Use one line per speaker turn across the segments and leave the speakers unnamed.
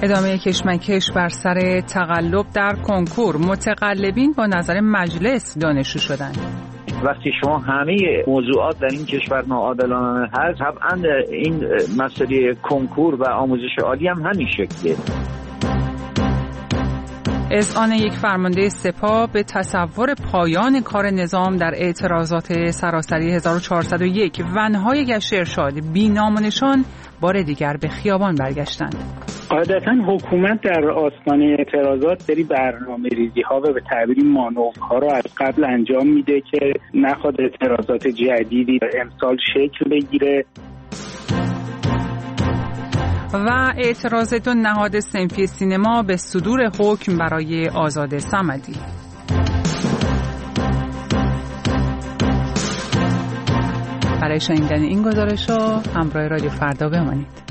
ادامه کشمکش بر سر تقلب در کنکور، متقلبین با نظر مجلس دانشجو شدند.
وقتی شما همه موضوعات در این کشور ناعادلانه هست، طبعا این مسئله کنکور و آموزش عالی هم همین شکلیه.
اذعان یک فرمانده سپاه به تصور پایان کار نظام در اعتراضات سراسری 1401. ونهای گشت ارشاد بی نام و نشان بار دیگر به خیابان برگشتند.
قاعدتاً حکومت در آستانه اعتراضات سری برنامه‌ریزی‌ها و به تعبیری مانورها را از قبل انجام میده که نخواد اعتراضات جدیدی امسال شکل بگیره.
و اعتراض دو نهاد صنفی سینما به صدور حکم برای آزاد صمدی. برای شنیدن این گزارش‌ها همراه رادیو فردا بمانید.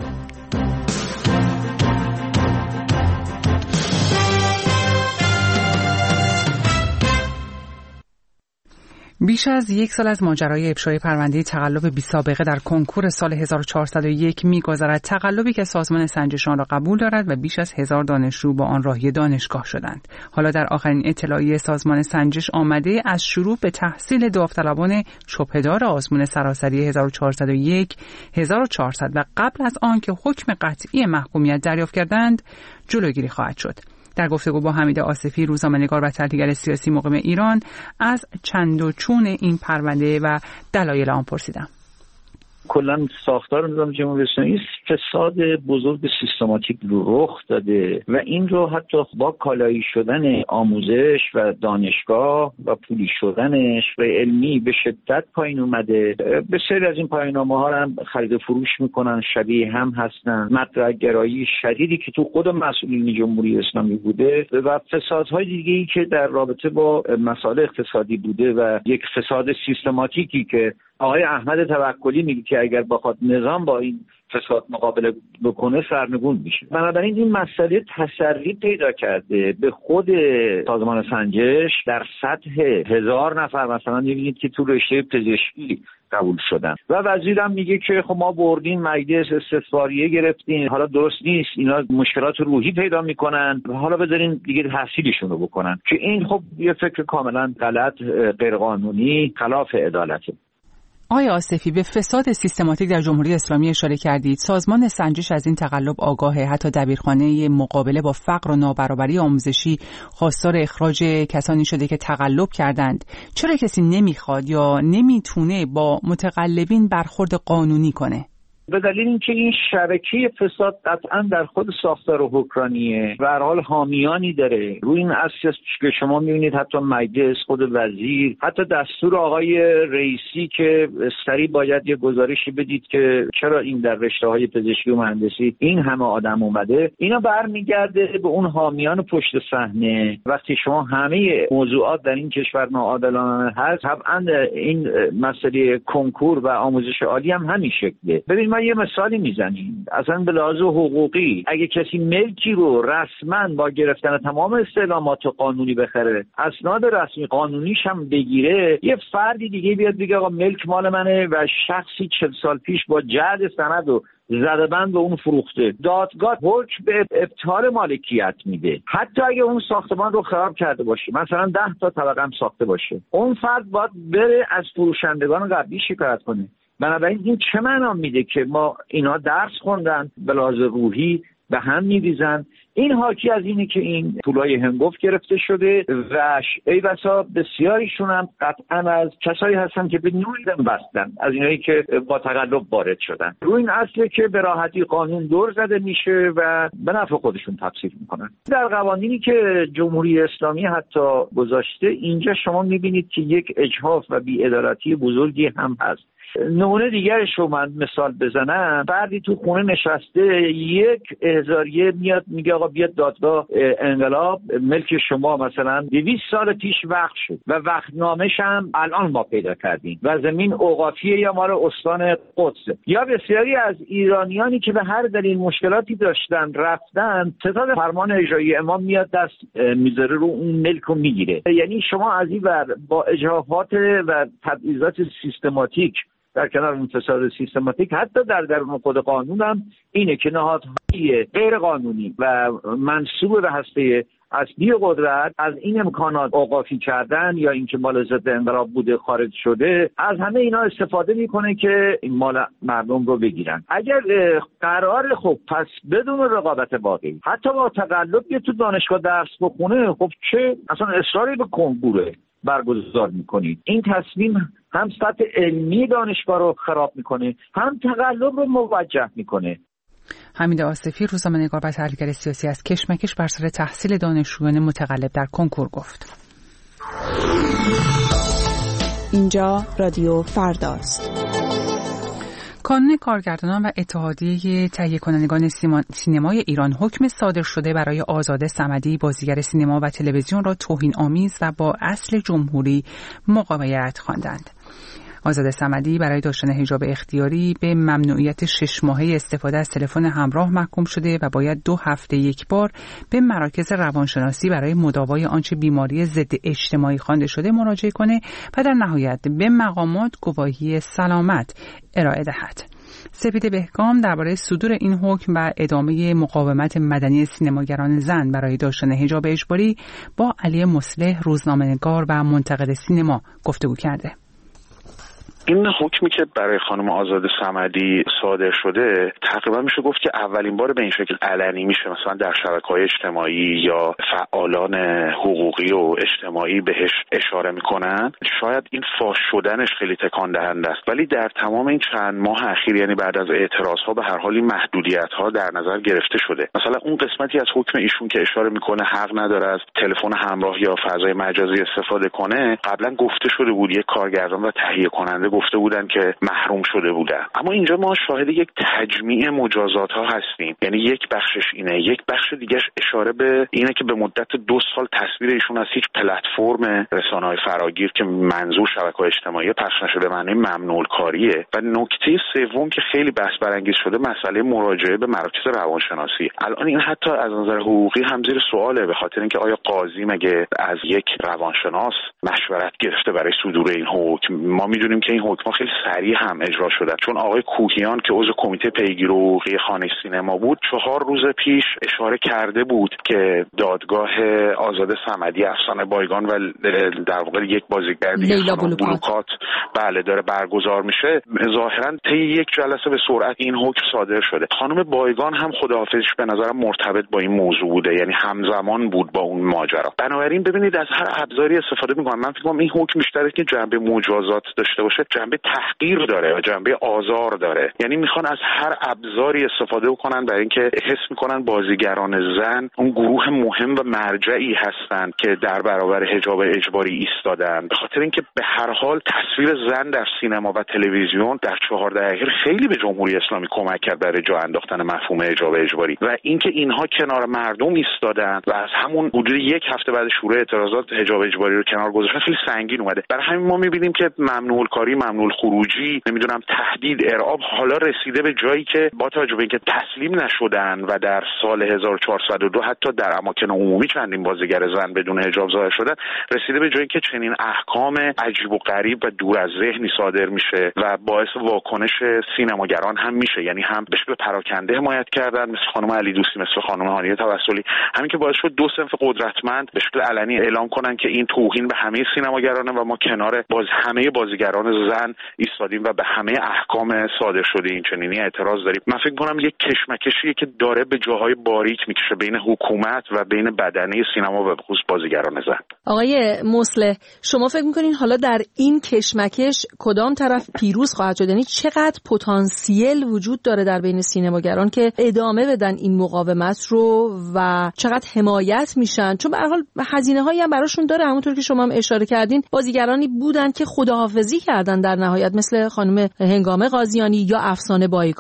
بیش از یک سال از ماجرای افشای پرونده تقلب بی‌سابقه در کنکور سال 1401 می‌گذرد. تقلبی که سازمان سنجش آن را قبول دارد و بیش از 1000 دانشجو با آن راهی دانشگاه شدند. حالا در آخرین اطلاعیه سازمان سنجش آمده از شروع به تحصیل داوطلبان شبهه‌دار آزمون سراسری 1401 1400 و قبل از آن که حکم قطعی محکومیت دریافت کردند جلوگیری خواهد شد. در گفتگو با حمید آصفی، روزنامه‌نگار و تحلیلگر سیاسی مقیم ایران، از چند و چون این پرونده و دلایل آن پرسیدم.
کلا ساختار نظام جمهوری اسلامی فساد بزرگ سیستماتیک رو رخ داده و این رو حتی با کالایی شدن آموزش و دانشگاه و پولی شدنش و علمی به شدت پایین اومده. بسیاری از این پایان‌نامه‌ها هم خرید و فروش میکنن، شبیه هم هستن. مطرح گرایی شدیدی که تو خود مسئولین جمهوری اسلامی بوده و فسادهای دیگه‌ای که در رابطه با مسائل اقتصادی بوده و یک فساد سیستماتیکی که آقای احمد توکلی میگه که اگر بخواد نظام با این فساد مقابله بکنه سرنگون میشه. بنابراین این مسئله تسری پیدا کرده به خود سازمان سنجش در سطح 1000 نفر مثلا میبینید که تو رشته پزشکی قبول شدن و وزیرم میگه که خب ما بردیم مجلس استثماریه گرفتیم، حالا درست نیست، اینا مشکلات روحی پیدا میکنن، حالا بذارین دیگه تحصیلشون رو بکنن، که این خب یه فکر کاملا غلط، غیرقانونی، خلاف عدالته.
آقای آصفی، به فساد سیستماتیک در جمهوری اسلامی اشاره کردید. سازمان سنجش از این تقلب آگاهه. حتی دبیرخانه مقابله با فقر و نابرابری آموزشی خواستار اخراج کسانی شده که تقلب کردند. چرا کسی نمیخواد یا نمیتونه با متقلبین برخورد قانونی کنه؟
به دلیل اینکه این شبکه فساد قطعا در خود ساختار حکمرانیه و هر حال حامیانی داره. روی این اساس که شما میبینید حتی مجلس، خود وزیر، حتی دستور آقای رئیسی که سریع باید یه گزارشی بدید که چرا این در رشته‌های پزشکی و مهندسی این همه آدم اومده، اینا برمیگرده به اون حامیان پشت صحنه. وقتی شما همه موضوعات در این کشور ناعادلانه هست، طبعا این مسئله کنکور و آموزش عالی هم همین شکلیه. ببین ما یه مثالی میزنیم، اصلا به لحاظ حقوقی اگه کسی ملکی رو رسما با گرفتن تمام استعلامات قانونی بخره، اسناد رسمی قانونیش هم بگیره، یه فردی دیگه بیاد بگه آقا ملک مال منه و شخصی 40 سال پیش با جعد سند و زدبند به اون فروخته، دادگاه حکم به ابطال مالکیت میده. حتی اگه اون ساختمان رو خراب کرده باشه، مثلا 10 تا طبقه هم ساخته باشه، اون فرد باید بره از فروشندگان قبلی شکایت کنه. بنابراین این چه معنا میده که ما اینا درس خوندن، به لحاظ روحی به هم میریزن. این حاکی از اینه که این پولای هنگفت گرفته شده و ای بسا بسیاریشون هم قطعا از کسایی هستن که به نوعی بستن، از اینایی که با تقلب وارد شدن. روی این اصله که به راحتی قانون دور زده میشه و به نفع خودشون تفسیر میکنن. در قوانینی که جمهوری اسلامی حتی گذاشته، اینجا شما میبینید که یک اجحاف و بی‌عدالتی بزرگی هم هست. نمونه دیگرش رو من مثال بزنم، فردی تو خونه نشسته، یک احضاریه میاد میگه آقا بیاد دادگاه انقلاب، ملک شما مثلا 200 سال پیش وقف شد و وقتنامه‌ش هم الان ما پیدا کردیم و زمین اوقافیه یا مال استان قدس. یا بسیاری از ایرانیانی که به هر دلیل مشکلاتی داشتن رفتن، ستاد فرمان اجرایی امام میاد دست میذاره رو اون ملک رو میگیره. یعنی شما از این ور با اجحافات و تبعیضات سیستماتیک در کنار این فساد سیستماتیک حتی در درون خود قانون هم اینه که نهادهای غیر قانونی و منسوب به هسته اصلی قدرت از این امکانات اوقافی کردن یا اینکه مال ضد انقلاب بوده خارج شده، از همه اینا استفاده میکنه که این مال مردم رو بگیرن. اگر قرار خب پس بدون رقابت واقعی حتی با تقلب که تو دانشگاه درس بخونه، خب چه اصلا اصراری به کنکور برگزار میکنید؟ این تصمیم هم سطح علمی دانشگاه رو خراب میکنه، هم تقلب رو موجه میکنه.
حمید آصفی، روزنامه‌نگار و تحلیلگر سیاسی، از کشمکش بر سر تحصیل دانشجویان متقلب در کنکور گفت.
اینجا رادیو فرداست.
کانون کارگردانان و اتحادیه تهیه کنندگان سینمای ایران حکم صادر شده برای آزاده صمدی، بازیگر سینما و تلویزیون، را توهین‌آمیز و با اصل جمهوری مقابلت خواندند. آزاده صمدی برای داشتن حجاب اختیاری به ممنوعیت 6 ماهه استفاده از تلفن همراه محکوم شده و باید 2 هفته یک بار به مراکز روانشناسی برای مداوای آنچه بیماری ضد اجتماعی خوانده شده مراجعه کنه و در نهایت به مقامات گواهی سلامت ارائه دهد. سپید بهگام درباره صدور این حکم و ادامه مقاومت مدنی سینماگران زن برای داشتن حجاب اجباری با علی مصلح، روزنامه‌نگار و منتقد سینما، گفتگو کرده.
این حکمی که برای خانم آزاده صمدی صادر شده تقریبا میشه گفت که اولین بار به این شکل علنی میشه مثلا در شبکه‌های اجتماعی یا فعالان حقوقی و اجتماعی بهش اشاره میکنن. شاید این فاش شدنش خیلی تکان دهنده است، ولی در تمام این چند ماه اخیر، یعنی بعد از اعتراضها، به هر حال این محدودیت‌ها در نظر گرفته شده. مثلا اون قسمتی از حکم ایشون که اشاره میکنه حق نداره از تلفن همراه یا فضای مجازی استفاده کنه، قبلا گفته شده بود یک کارگردان و تهیه کننده گفته بودن که محروم شده بودن. اما اینجا ما شاهد یک تجمیع مجازات ها هستیم. یعنی یک بخشش اینه، یک بخش دیگهش اشاره به اینه که به مدت 2 سال تصویر ایشون از هیچ پلتفرم رسانه‌های فراگیر که منظور شبکه‌های اجتماعی پخش نشده معنی ممنوع کاریه. و نکته سوم که خیلی بحث برانگیز شده مسئله مراجعه به مراکز روانشناسی. الان این حتی از نظر حقوقی هم زیر سواله، به خاطر اینکه آیا قاضی مگه از یک روانشناس مشورت گرفته برای صدور این حکم؟ ما میدونیم که این حکم خیلی سریع هم اجرا شده، چون آقای کوهیان که عضو کمیته پیگیر حقوقی خانه سینما بود 4 روز پیش اشاره کرده بود که دادگاه آزاده صمدی، افسانه بایگان و در واقع یک بازیگر دیگه بلوکات بله داره برگزار میشه. ظاهرا طی یک جلسه به سرعت این حکم صادر شده. خانم بایگان هم خداحافظیش به نظرم مرتبط با این موضوع بوده، یعنی همزمان بود با اون ماجرا. بنابراین ببینید از هر ابزاری استفاده میکنن. من فکر کنم این حکم بیشتره که جنبه مجازات داشته باشه، جنبه تحقیر داره و جنبه آزار داره. یعنی میخوان از هر ابزاری استفاده کنن برای اینکه حس میکنن بازیگران زن اون گروه مهم و مرجعی هستن که در برابر حجاب اجباری ایستادن، به خاطر اینکه به هر حال تصویر زن در سینما و تلویزیون در 4 دهه اخیر خیلی به جمهوری اسلامی کمک کرد برای جا انداختن مفهوم حجاب اجباری و اینکه اینها کنار مردم ایستادن و از همون حدود 1 هفته بعد شروع اعتراضات حجاب اجباری رو کنار گذاشتن خیلی سنگین اومده. برای همین ما میبینیم که ممنوع کاری، ممنوع خروجی، نمیدونم تهدید، ارعاب حالا رسیده به جایی که با توجه به اینکه تسلیم نشدن و در سال 1402 حتی در اماکن عمومی چندین بازیگر زن بدون حجاب ظاهر شدن، رسیده به جایی که چنین احکام عجیب و غریب و دور از ذهنی صادر میشه و باعث واکنش سینماگران هم میشه. یعنی هم به شکل پراکنده حمایت کردن مثل خانم علی دوستی، مثل خانم هانیه توسلی، همین که باعث شد 2 صنف قدرتمند به شکل علنی اعلام کنن که این توهین به همه سینماگرانه و ما کنار همه بازیگران زن ایستادیم و به همه احکام صادر شده این چنینی اعتراض داریم. من فکر کنم یک کشمکشیه که داره به جاهای باریک میکشه بین حکومت و بین بدنه سینما و خصوص بازیگران زن.
آقای مصلح، شما فکر میکنین حالا در این کشمکش کدام طرف پیروز خواهد شد؟ یعنی چقدر پتانسیل وجود داره در بین سینماگران که ادامه بدن این مقاومت رو و چقدر حمایت میشن؟ چون به هر حال هزینه‌هایی هم براشون داره. همونطور که شما هم اشاره کردین بازیگرانی بودن که خداحافظی کردن در نهایت، مثل خانم هنگامه قاضیانی یا افسانه بایگان.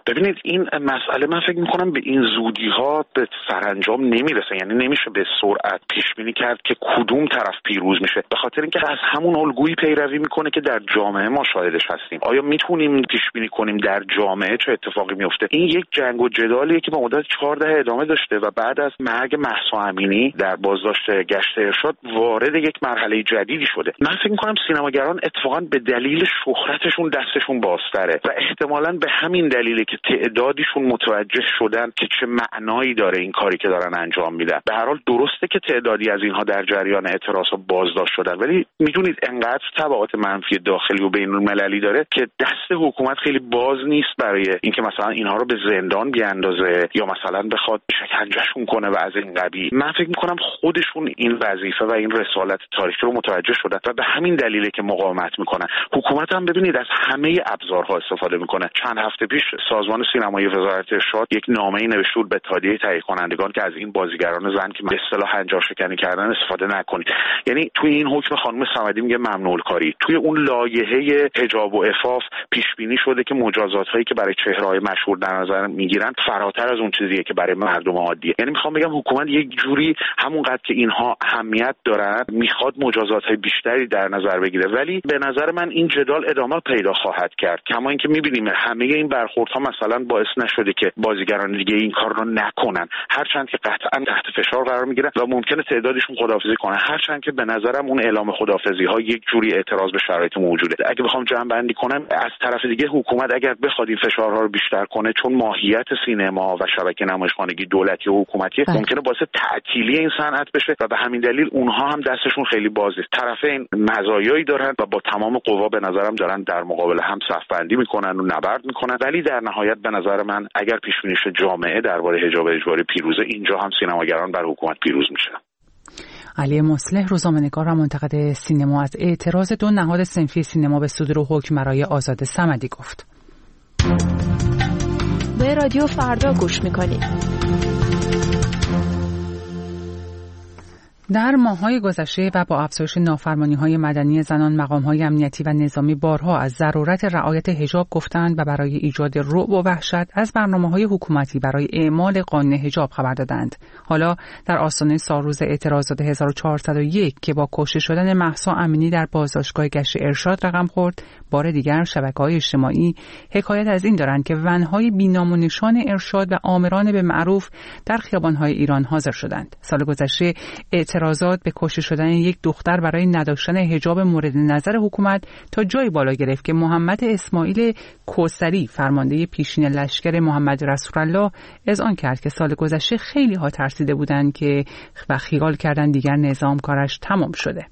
ببینید این مسئله من فکر میکنم به این زودی ها به سرانجام نمیرسه، یعنی نمیشه به سرعت پیش بینی کرد که کدوم طرف پیروز میشه، به خاطر اینکه از همون الگویی پیروی میکنه که در جامعه ما شاهدش هستیم. آیا میتونیم پیش بینی کنیم در جامعه چه اتفاقی میفته؟ این یک جنگ و جدالیه که به مدت 14 ادامه داشته و بعد از مرگ مهسا امینی در بازداشت گشت ارشاد وارد یک مرحله جدیدی شده. من فکر میکنم سینماگران اتفاقا به دلیل شهرتشون دستشون بازتره و احتمالاً به همین دلیله که تعدادیشون متوجه شدن که چه معنایی داره این کاری که دارن انجام میدن. به هر حال درسته که تعدادی از اینها در جریان اعتراضها بازداشت شدن، ولی میدونید انقدر تبعات منفی داخلی و بین‌المللی داره که دست حکومت خیلی باز نیست برای اینکه مثلا اینها رو به زندان بیاندازه یا مثلا بخواد شکنجهشون کنه و از این قبیل. من فکر میکنم خودشون این وظیفه و این رسالت تاریخی رو متوجه شدن و به همین دلیله که مقاومت میکنن. حکومت هم ببینید از همه ابزارها استفاده میکنه. چند هفته پیش سازمان سینمایی وزارت ارشاد یک نامه‌ای نوشته بود به اتحادیه تهیه کنندگان که از این بازیگران زن که به اصطلاح هنجار شکنی کردن استفاده نکنید. یعنی توی این حکم خانم صمدی میگه ممنوع کاری. توی اون لایحه حجاب و عفاف پیش بینی شده که مجازات‌هایی که برای چهره‌های مشهور در نظر میگیرن فراتر از اون چیزیه که برای مردم عادیه. یعنی میخوام بگم حکومت یک جوری همونقدر که اینها اهمیت دارن میخواد مجازات‌های بیشتری در نظر بگیره، ولی به نظر من این جدال ادامه پیدا خواهد کرد. کما اینکه می‌بینیم همه این برخوردها مثلا باعث نشده که بازیگران دیگه این کار رو نکنن، هرچند که قطعا تحت فشار قرار میگیرن و ممکنه تعدادشون خداحافظی کنن، هرچند که به نظرم اون اعلام خداحافظی‌ها یک جوری اعتراض به شرایط موجوده. اگه بخوام جمع‌بندی کنم، از طرف دیگه حکومت اگر بخواد این فشارها رو بیشتر کنه، چون ماهیت سینما و شبکه نمایشخانگی دولتی و حکومتی ممکنه باعث تعطیلی این صنعت بشه و به همین دلیل اونها هم دستشون خیلی بازه. طرفین مزایایی دارن و با تمام قوا به نظرم دارن در مقابل هم صف‌بندی میکنن و نبرد میکنن، ولی در نهایت به نظر من اگر پیش بینی شه جامعه درباره حجاب اجباری پیروزه، اینجا هم سینماگران بر حکومت پیروز میشن.
علی مصلح، روزنامه‌نگار و منتقد سینما، از اعتراض دو نهاد صنفی سینما به صدور حکم برای آزاد صمدی گفت.
به رادیو فردا گوش میکنید.
در ماه‌های گذشته و با افزایش نافرمانی‌های مدنی زنان، مقام‌های امنیتی و نظامی بارها از ضرورت رعایت حجاب گفتند و برای ایجاد رعب و وحشت از برنامه‌های حکومتی برای اعمال قانون حجاب خبر دادند. حالا در آستانه سالروز اعتراضات 1401 که با کشته شدن مهسا امینی در بازداشتگاه گشت ارشاد رقم خورد، بار دیگر شبکه‌های اجتماعی حکایت از این دارند که ون‌های بی‌نام و نشان ارشاد و آمران به معروف در خیابان‌های ایران حاضر شدند. سال گذشته اعتراضات به کشته شدن یک دختر برای نداشتن حجاب مورد نظر حکومت تا جایی بالا گرفت که محمد اسماعیل کوثری، فرمانده پیشین لشکر محمد رسول الله، اذعان کرد که سال گذشته خیلی ها ترسیده بودند که و خیال کردن دیگر نظام کارش تمام شده.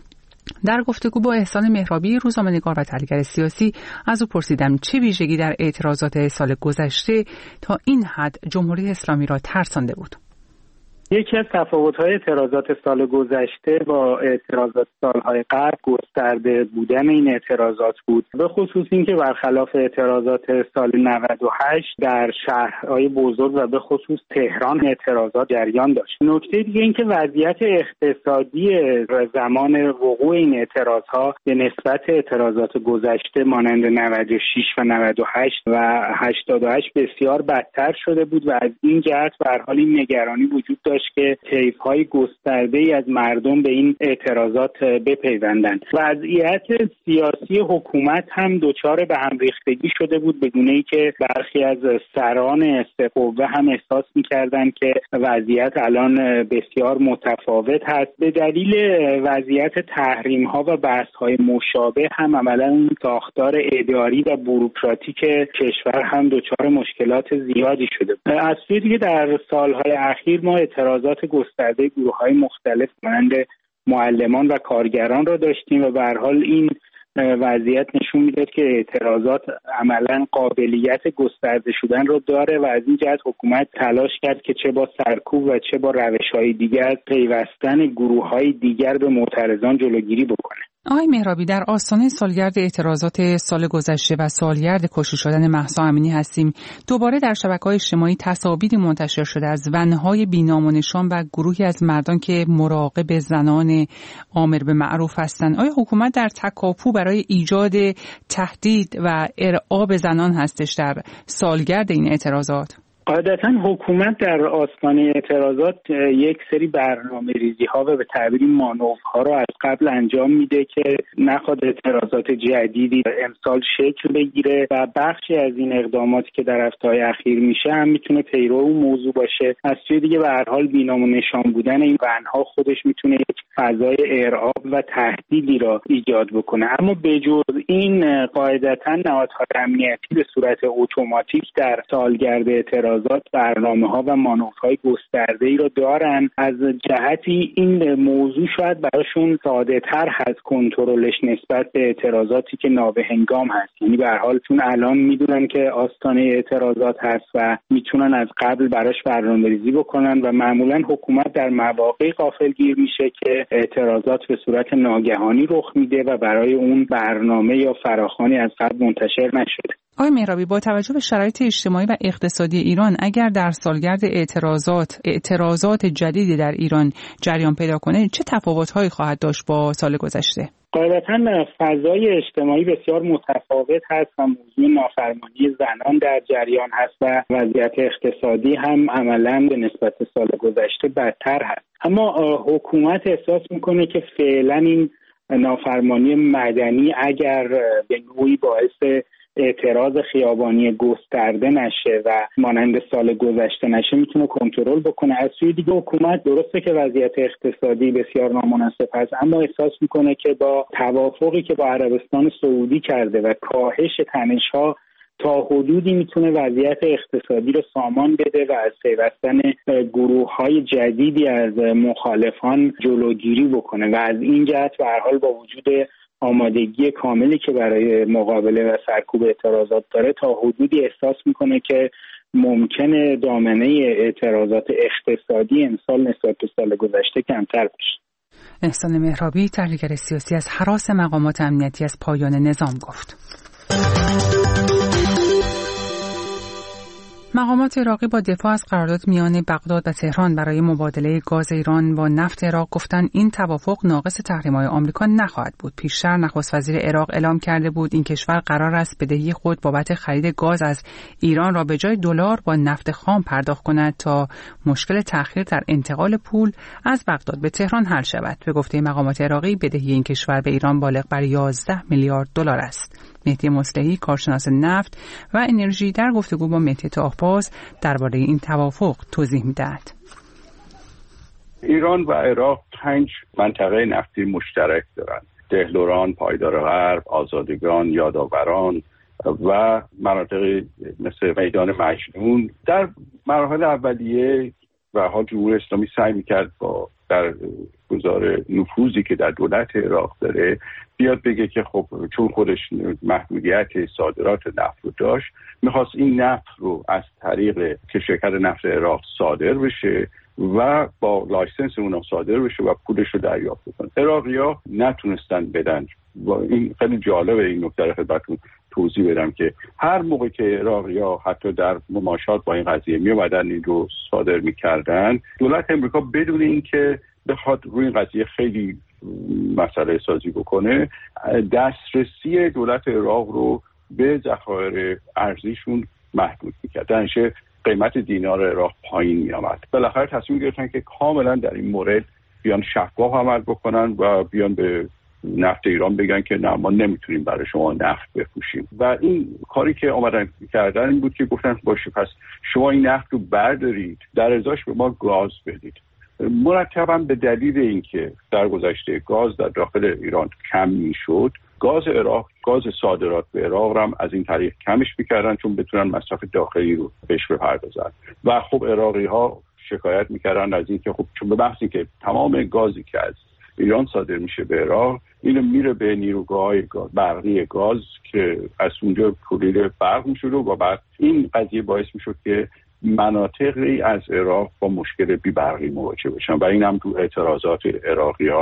در گفتگو با احسان مهرابی، روزنامه‌نگار و تحلیلگر سیاسی، از او پرسیدم چه ویژگی در اعتراضات سال گذشته تا این حد جمهوری اسلامی را ترسانده بود.
یکی از تفاوت‌های اعتراضات سال گذشته با اعتراضات سال‌های قبل گسترده بودن این اعتراضات بود، به خصوص اینکه برخلاف اعتراضات سال 98 در شهرهای بزرگ و به خصوص تهران اعتراضات جریان داشت. نکته دیگه این که وضعیت اقتصادی زمان وقوع این اعتراضها به نسبت اعتراضات گذشته مانند 96 و 98 و 88 بسیار بدتر شده بود و از این جهت به هر حال این نگرانی وجود داشت که طیف‌های گسترده‌ای از مردم به این اعتراضات بپیوندند. وضعیت سیاسی حکومت هم دچار به هم ریختگی شده بود، به گونه‌ای که برخی از سران قوه هم احساس می‌کردند که وضعیت الان بسیار متفاوت هست. به دلیل وضعیت تحریم‌ها و بحث‌های مشابه هم عملاً اون ساختار اداری و بوروکراتیک کشور هم دچار مشکلات زیادی شده. از سوی دیگه در سال‌های اخیر ما اعتراضات گسترده گروه‌های مختلف مانند معلمان و کارگران را داشتیم و به هر حال این وضعیت نشون میداد که اعتراضات عملاً قابلیت گسترده شدن رو داره و از این جهت حکومت تلاش کرد که چه با سرکوب و چه با روش‌های دیگر پیوستن گروه‌های دیگر به معترضان جلوگیری بکنه.
آقای مهرابی، در آستانه سالگرد اعتراضات سال گذشته و سالگرد کشته شدن مهسا امینی هستیم. دوباره در شبکه‌های اجتماعی تصاویری منتشر شده از ون‌های بی‌نام و نشان و گروهی از مردان که مراقب زنان آمر به معروف هستند. آیا حکومت در تکاپو برای ایجاد تهدید و ارعاب زنان هستش در سالگرد این اعتراضات؟
قاعدتا حکومت در آستانه اعتراضات یک سری برنامه‌ریزی‌ها و به تعبیری مانورها رو از قبل انجام میده که نخواد اعتراضات جدیدی امسال شکل بگیره و بخشی از این اقداماتی که در هفته‌های اخیر میشه هم میتونه پیرو اون موضوع باشه. از سوی دیگه به هر حال بی‌نام و نشان بودن این ونها خودش میتونه یک فضای ارعاب و تهدیدی را ایجاد بکنه. اما بجز این قاعدتا نهادهای امنیتی به صورت اتوماتیک در سالگرد اعتراضات برنامه‌ها و مانورهای گسترده‌ای را دارن. از جهتی این موضوع شاید براشون ساده‌تر هست کنترلش نسبت به اعتراضاتی که نابهنگام هست. یعنی به هر حال چون الان میدونن که آستانه اعتراضات هست و میتونن از قبل براش برنامه‌ریزی بکنن و معمولا حکومت در مواقعی غافلگیر میشه که اعتراضات به صورت ناگهانی رخ میده و برای اون برنامه یا فراخوانی از قبل منتشر نشده.
آقای مهرابی، با توجه به شرایط اجتماعی و اقتصادی ایران اگر در سالگرد اعتراضات جدیدی در ایران جریان پیدا کنه چه تفاوت‌هایی خواهد داشت با سال گذشته؟
قاعدتاً فضای اجتماعی بسیار متفاوت هست و موضوع نافرمانی زنان در جریان هست و وضعیت اقتصادی هم عملاً به نسبت سال گذشته بدتر هست. اما حکومت احساس میکنه که فعلاً این نافرمانی مدنی اگر به نوعی باعث اعتراض خیابانی گسترده نشه و مانند سال گذشته نشه میتونه کنترل بکنه. از سوی دیگه حکومت درسته که وضعیت اقتصادی بسیار نامناسب هست، اما احساس میکنه که با توافقی که با عربستان سعودی کرده و کاهش تنش‌ها تا حدودی میتونه وضعیت اقتصادی رو سامان بده و از پیوستن گروه‌های جدیدی از مخالفان جلوگیری بکنه و از این جهت به هر حال با وجود آمادگی کاملی که برای مقابله و سرکوب اعتراضات داره تا حدودی احساس میکنه که ممکنه دامنه اعتراضات اقتصادی امسال نسبت به سال گذشته کمتر بشه.
احسان مهرابی، تحلیلگر سیاسی، از هراس مقامات امنیتی از پایان نظام گفت. مقامات عراقی با دفاع از قرارداد میان بغداد و تهران برای مبادله گاز ایران با نفت عراق گفتند این توافق ناقص تحریم‌های آمریکا نخواهد بود. پیشتر نخست وزیر عراق اعلام کرده بود این کشور قرار است بدهی خود بابت خرید گاز از ایران را به جای دلار با نفت خام پرداخت کند تا مشکل تأخیر در انتقال پول از بغداد به تهران حل شود. به گفته مقامات عراقی بدهی این کشور به ایران بالغ بر 11 میلیارد دلار است. مهدی مصلحی، کارشناس نفت و انرژی، در گفتگو با مهدی طاهرباز درباره این توافق توضیح می‌دهد.
ایران و عراق 5 منطقه نفتی مشترک دارند: دهلوران، پایدار غرب، آزادگان، یادآوران و مناطقی مثل میدان مجنون. در مراحل اولیه و حال جمهوری اسلامی سعی می‌کرد با در گزار نفوذی که در دولت عراق داره بیاد بگه که خب چون خودش محدودیت صادرات نفت رو داشت میخواست این نفت رو از طریق که شرکت نفت عراق صادر بشه و با لایسنس اونم صادر بشه و پولش رو دریافت کنه. عراقی‌ها نتونستن بدن. و این خیلی جالبه این نکته رو خدمتتون توضیح بدم که هر موقع که عراقی‌ها حتی در مماشات با این قضیه میومدن این رو صادر میکردن، دولت امریکا بدون اینکه بخواد روی این قضیه خیلی مسئله سازی بکنه دسترسی دولت عراق رو به ذخایر ارزیشون محدود میکرد. درنچه قیمت دینار عراق پایین میامد. بالاخره تصمیم گرفتن که کاملا در این مورد بیان شفاف عمل بکنن و بیان به نفت ایران بگن که نه ما نمیتونیم برای شما نفت بفروشیم و این کاری که آمدن کردن این بود که گفتن باشه پس شما این نفت رو بردارید در ازاش به ما گاز بدید. مرتبا به دلیل اینکه در گذشته گاز در داخل ایران کم میشد، گاز عراق، گاز صادرات به عراق هم از این طریق کمش میکردن چون بتونن مصرف داخلی رو بهش بپردازن و خب عراقی ها شکایت میکردن از این که خب چون به بحثی که تمام گازی که از ایران صادر میشه به عراق اینو میره به نیروگاه‌های برقی گاز که از اونجا تولید برق میشد و بعد این قضیه باعث میشد که مناطقی از عراق با مشکل بی برقی مواجه بشن و این هم تو اعتراضات عراقی‌ها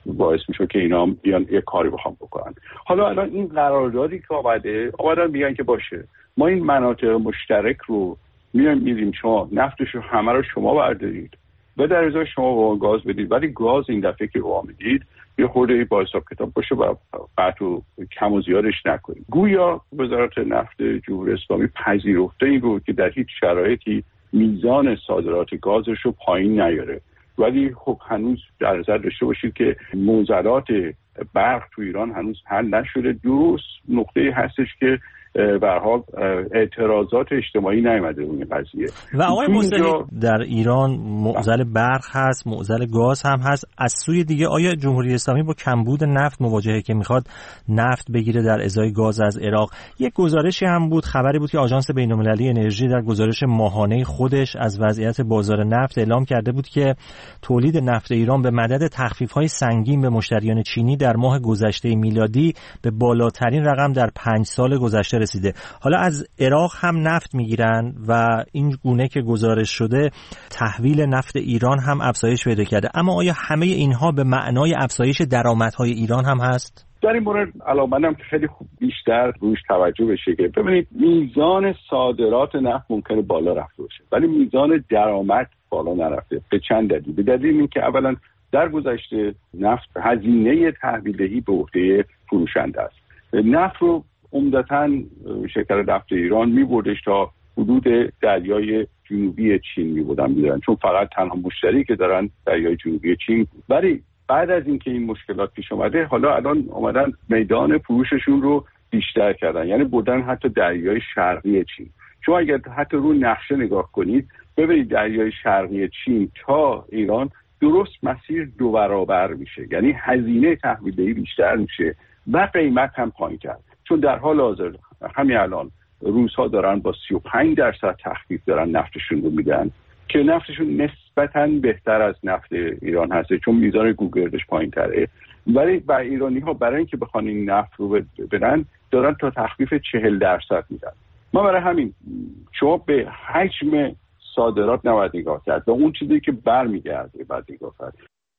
باعث میشه که اینا بیان یه کاری بخوام بکنن. حالا الان این قراردادی که آمدن میگن که باشه ما این مناطق مشترک رو میریم شما نفتشو همه رو شما بردارید و در ازای شما با گاز بدید، ولی گاز این دفعه که با میدید یه خورده با حساب کتاب باشه و قطع و کم و زیادش نکنید. گویا وزارت نفت جمهوری اسلامی پذیرفته این رو که در هیچ شرایطی میزان صادرات گازش رو پایین نیاره، ولی خب هنوز در نظر داشته باشید که معضلات برق تو ایران هنوز حل نشده. درست نقطه هستش که به هر حال اعتراضات اجتماعی نیامده اون قضیه.
و آقای مصلحی در ایران معضل برق هست، معضل گاز هم هست. از سوی دیگه آیا جمهوری اسلامی با کمبود نفت مواجهه که میخواد نفت بگیره در ازای گاز از عراق؟ یک گزارشی هم بود، خبری بود که آژانس بین‌المللی انرژی در گزارش ماهانه خودش از وضعیت بازار نفت اعلام کرده بود که تولید نفت ایران به مدد تخفیف‌های سنگین به مشتریان چینی در ماه گذشته میلادی به بالاترین رقم در 5 سال گذشته رسیده. حالا از عراق هم نفت میگیرن و این گونه که گزارش شده تحویل نفت ایران هم افزایش پیدا کرده. اما آیا همه اینها به معنای افزایش درآمدهای ایران هم هست؟
در این مورد علاوه خیلی خوب بیشتر روش توجه بشه که ببینید میزان صادرات نفت ممکنه بالا رفته باشه ولی میزان درآمد بالا نرفته. به چند دلیل. به دلیل اینکه اولا در گذشته نفت هزینه تحویلدهی به عهده فروشنده است. نفت رو عمدتاً شرکت نفت ایران می‌بردش تا حدود دریای جنوبی چین می‌بردن چون فقط تنها مشتری که دارن دریای جنوبی چین. ولی بعد از اینکه این مشکلات پیش اومده حالا الان اومدن میدان فروششون رو بیشتر کردن، یعنی بردن حتی دریای شرقی چین. شما اگر حتی رو نقشه نگاه کنید ببینید دریای شرقی چین تا ایران درست مسیر 2 برابر میشه، یعنی هزینه تحویلدهی بیشتر میشه و قیمت هم پایین‌تر. چون در حال حاضر همین الان روس‌ها دارن با 35% تخفیف دارن نفتشون رو میدن که نفتشون نسبتاً بهتر از نفت ایران هست چون میزان گوگردش پایین‌تره، ولی با ایرانی‌ها برای اینکه بخوان این نفت رو بدن دارن تا تخفیف 40% میدن. ما برای همین شما به حجم صادرات نباید نگاه کرد و اون چیزی که برمیگرده بعد نگاه کرد.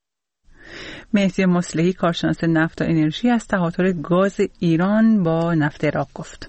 مهدی مصلحی کارشناس نفت و انرژی از تقاطر گاز ایران با نفت عراق گفت.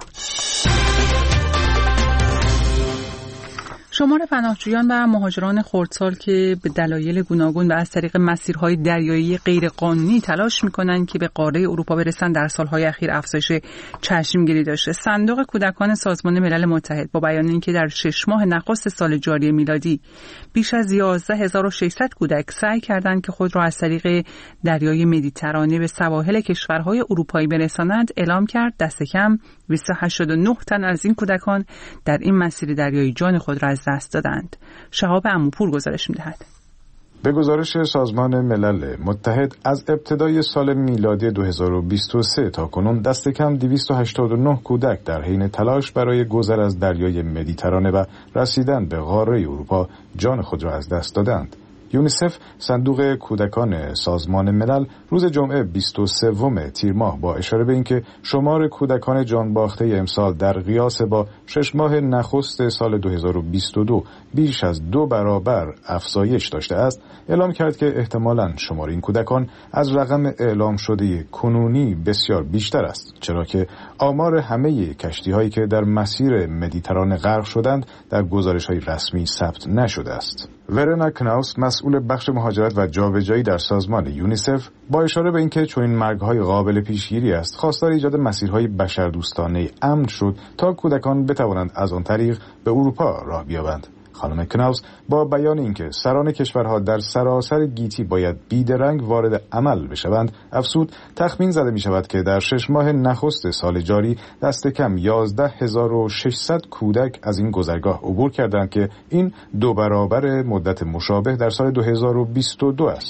شمار پناهجویان و مهاجران خردسال که به دلایل گوناگون و از طریق مسیرهای دریایی غیرقانونی تلاش می‌کنند که به قاره اروپا برسند در سالهای اخیر افزایش چشمگیری داشته. صندوق کودکان سازمان ملل متحد با بیان اینکه در 6 ماه نخست سال جاری میلادی بیش از 11600 کودک سعی کردند که خود را از طریق دریای مدیترانه به سواحل کشورهای اروپایی برسانند، اعلام کرد دست کم 289 تن از این کودکان در این مسیر دریایی جان خود را از دست دادند. شهاب عموپور گزارش می‌دهد.
به گزارش سازمان ملل متحد از ابتدای سال میلادی 2023 تا کنون دست کم 289 کودک در حین تلاش برای گذر از دریای مدیترانه و رسیدن به قاره اروپا جان خود را از دست دادند. یونیسف صندوق کودکان سازمان ملل روز جمعه 23 تیر ماه با اشاره به اینکه شمار کودکان جان باخته امسال در قیاس با 6 ماه نخست سال 2022 بیش از 2 برابر افزایش داشته است، اعلام کرد که احتمالاً شمار این کودکان از رقم اعلام شده کنونی بسیار بیشتر است، چرا که آمار همه کشتی‌هایی که در مسیر مدیترانه غرق شدند در گزارش‌های رسمی ثبت نشده است. ورنا کناوس مسئول بخش مهاجرت و جابجایی در سازمان یونیسف با اشاره به اینکه چنین مرگ‌های قابل پیشگیری است، خواستار ایجاد مسیرهای بشردوستانه امن شد تا کودکان بتوانند از آن طریق به اروپا راه بیابند. خانم کناوس با بیان اینکه سران کشورها در سراسر گیتی باید بیدرنگ وارد عمل بشوند افزود تخمین زده می شود که در 6 ماه نخست سال جاری دست کم 11600 کودک از این گذرگاه عبور کردند که این 2 برابر مدت مشابه در سال 2022 است.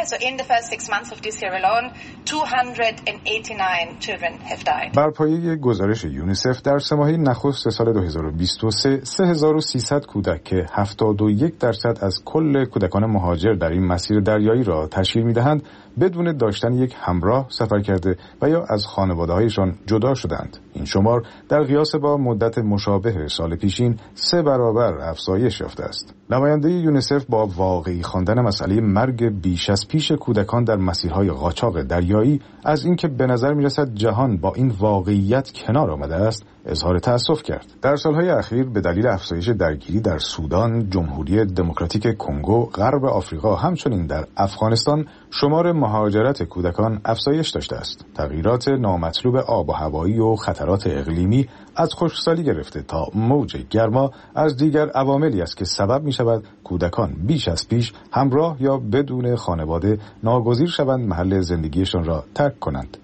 بر پایه گزارش یونیسف در 3 ماه نخست سال 2023 3300 کودک که 71% از کل کودکان مهاجر در این مسیر دریایی را تشکیل می‌دهند بدون داشتن یک همراه سفر کرده و یا از خانواده‌هایشان جدا شدند. این شمار در قیاس با مدت مشابه سال پیشین 3 برابر افزایش یافته است. نماینده یونیسف با واقعی خواندن مسئله مرگ بیش از پیش کودکان در مسیرهای قاچاق دریایی از اینکه به نظر می‌رسد جهان با این واقعیت کنار آمده است اظهار تأسف کرد. در سالهای اخیر به دلیل افزایش درگیری در سودان، جمهوری دموکراتیک کنگو، غرب آفریقا همچنین در افغانستان شمار مهاجرت کودکان افزایش داشته است. تغییرات نامطلوب آب و هوایی و خطرات اقلیمی از خشکسالی گرفته تا موج گرما از دیگر عواملی است که سبب می شود کودکان بیش از پیش همراه یا بدون خانواده ناگزیر شوند محل زندگیشان را ترک کنند.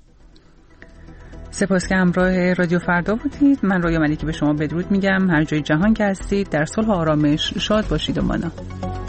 سپاس که همراه رادیو فردا بودید. من رویا ملیکی به شما بدرود میگم. هر جای جهان که هستید در صلح و آرامش شاد باشید و مانا.